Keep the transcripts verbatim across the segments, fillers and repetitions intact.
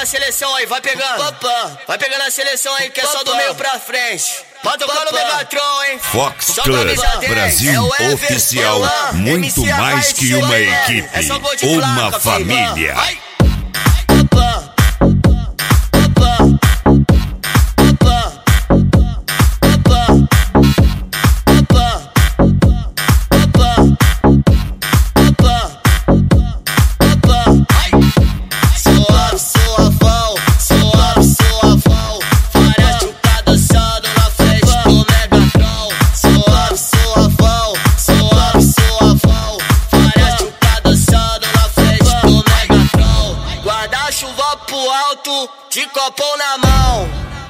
a seleção aí, vai pegando. Vai pegando a seleção aí, que é só do meio pra frente. Vai tocar no Megatron, hein? Fox Club Brasil Oficial, muito mais que uma equipe, uma família. De copão na mão.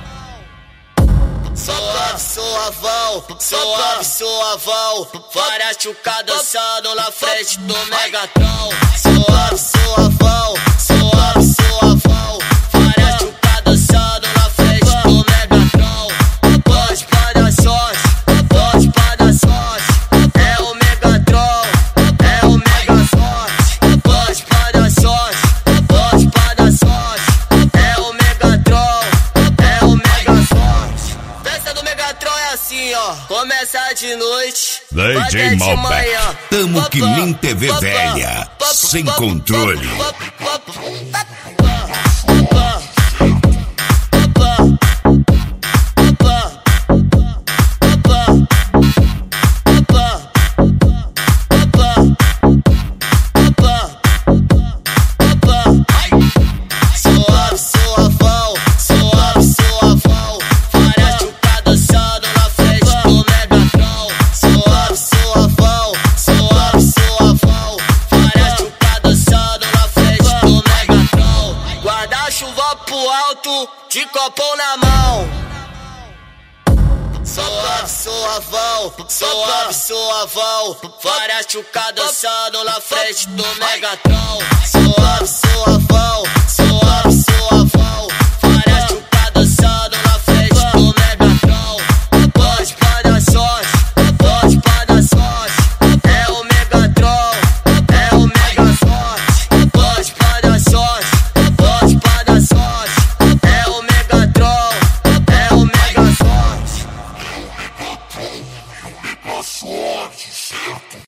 Suave, suavão, suave, suavão. Várias tchucas dançando na frente do Megatron. Suave, suavão, suave, suavão. Várias tchucas dançando na frente do Megatron. Pode pra dar sorte, pode pra dar sorte. É o Megatron, é o Mega Forte. Pode pra dar sorte, pode pra dar sorte. Começa de noite, D J Malbec, tamo que nem T V velha, sem controle. De copão na mão. Suave, suavão, suave, suavão. Várias tchucas dançando na frente do Megatron. Suave, suavão.